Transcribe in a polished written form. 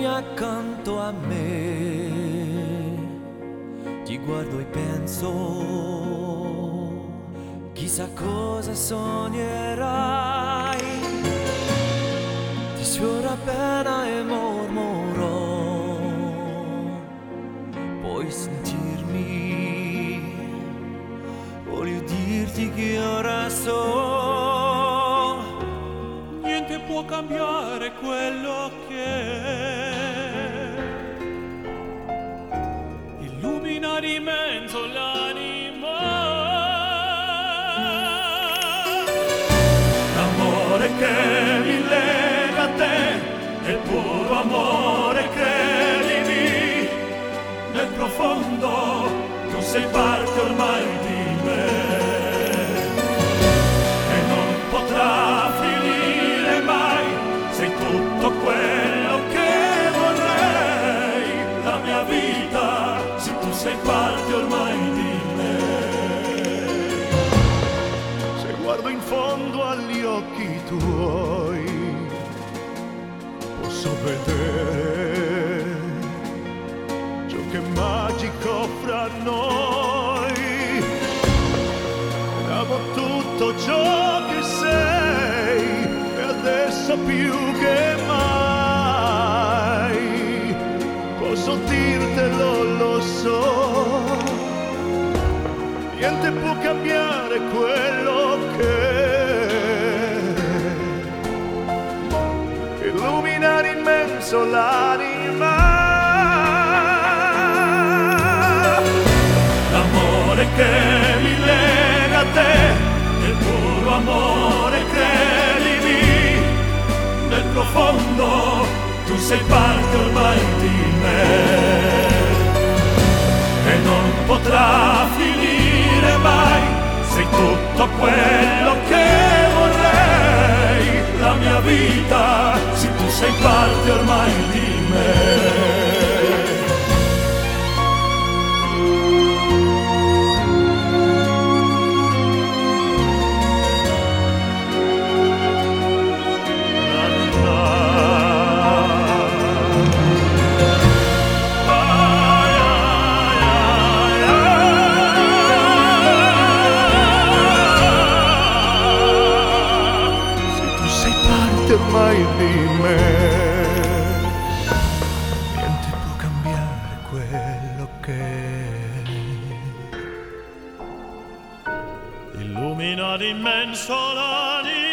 dormi accanto a me, ti guardo e penso, chissà cosa sognerai. Ti sfiora appena e mormorò, puoi sentirmi, voglio dirti che ora so, niente può cambiare quello che è, illumina di mezzo l'anima. L'amore che mi lega a te è il puro amore, credimi, nel profondo tu sei parte ormai di me e non potrà finire mai, sei tutto quello che vorrei, la mia vita, se tu sei parte ormai di me. Se guardo in fondo agli occhi tuoi, posso vedere ciò che è magico fra noi. Amo tutto ciò che sei e adesso più che mai posso dirtelo, lo so. Niente può cambiare quello che è, illumina immenso l'anima. L'amore che mi lega a te è il puro amore, credimi, nel profondo tu sei parte ormai di me e non potrà finire mai, sei tutto quello che vorrei, la mia vita, se tu sei parte ormai di me. Ormai di me, niente può cambiare quello che è, illumina d'immenso l'anima.